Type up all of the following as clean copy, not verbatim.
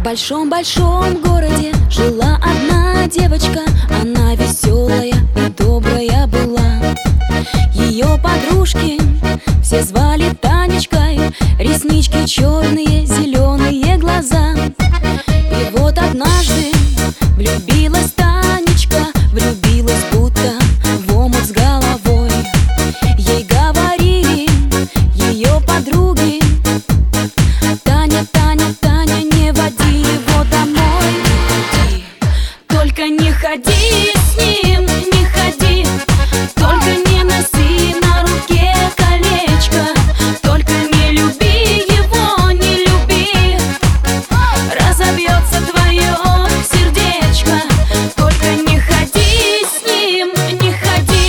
большом-большом городе жила одна девочка. Она веселая и добрая была. Ее подружки все звали Танечкой. Реснички черные, зеленые глаза. И вот однажды влюбилась Танечка. Влюбилась будто в омут с головой. Ей говорили ее подруги: Таня, Таня, Таня, не води его домой. Только не ходи с ним, не ходи. Только не носи на руке колечко. Только не люби его, не люби. Разобьется твое сердечко. Только не ходи с ним, не ходи.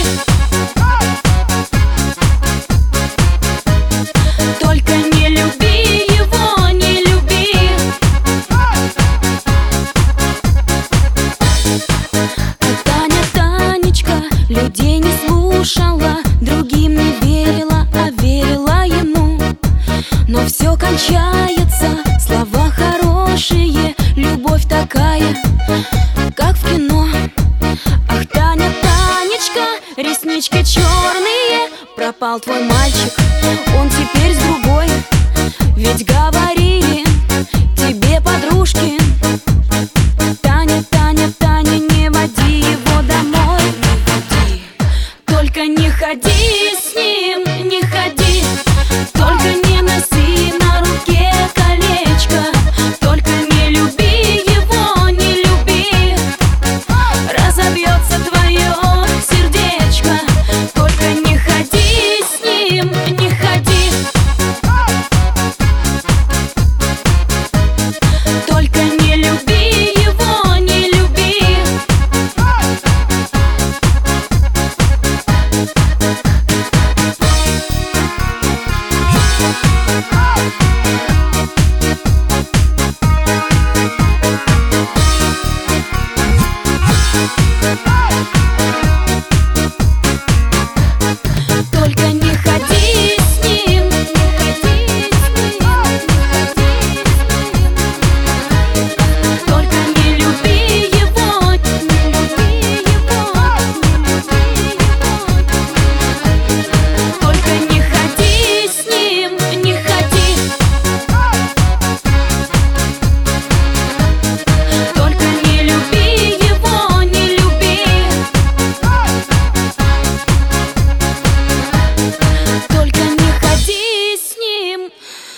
Только не люби его, не люби. А Таня, Танечка, людей не слушала, другим не верила, а верила ему. Но все кончается, слова хорошие, любовь такая, как в кино. Ах, Таня, Танечка, реснички черные, пропал твой мальчик,